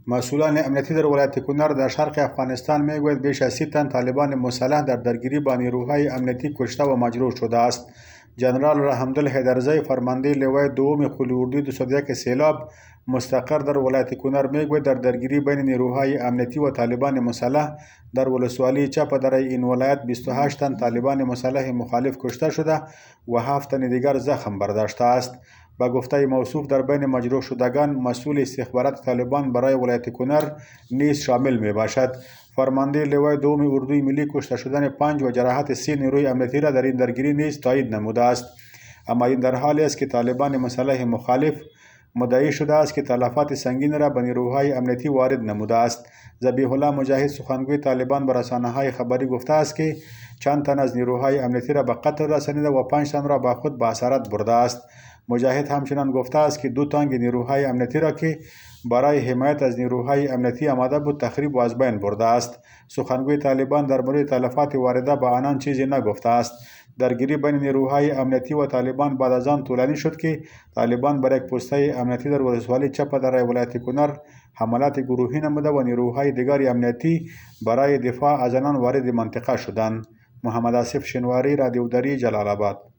مسئولان امنیتی در ولایت کنر در شرق افغانستان میگوید بیش از 30 تن طالبان مسلح در درگیری با نیروهای امنیتی کشته و مجروح شده است. جنرال رحمدل حیدرزی فرمانده لوای دوم خلی اردوی 201 سیلاب مستقر در ولایت کنر میگوید در درگیری بین نیروهای امنیتی و طالبان مسلح در ولسوالی چپ در این ولایت 28 تن طالبان مسلح مخالف کشته شده و 7 تن دیگر زخم برداشته است. با گفته موصوف در بین مجروح شدگان مسئول استخبارات طالبان برای ولایت کنر نیز شامل می باشد. فرمانده لوای دوم اردوی ملی کشته شدن 5 و جراحت 3 نیروی امنیتی را در این درگیری نیز تایید نموده است. اما این در حالی است که طالبان مسلح مخالف مدعی شده است که تلفات سنگین را به نیروهای امنیتی وارد نموده است. ذبیح الله مجاهد سخنگوی طالبان به رسانه‌های خبری گفته است که چند تن از نیروهای امنیتی را به قتل رسانیده و 5 تن را با خود به اسارت برده است. مجاهد همچنان گفته است که 2 تانک نیروهای امنیتی را که برای حمایت از نیروهای امنیتی آماده بود تخریب و از بین برده است. سخنگوی طالبان در مورد تلفات وارده به آنان چیزی نگفته است. درگیری بین نیروهای امنیتی و طالبان بعد از آن طولانی شد که طالبان بر یک پسته امنیتی در ولسوالی چپ در ولایت کنر حملات گروهی نموده و نیروهای دیگر امنیتی برای دفاع از آنان وارد منطقه شدند. محمد آصف شنواری، رادیو دری، جلال آباد.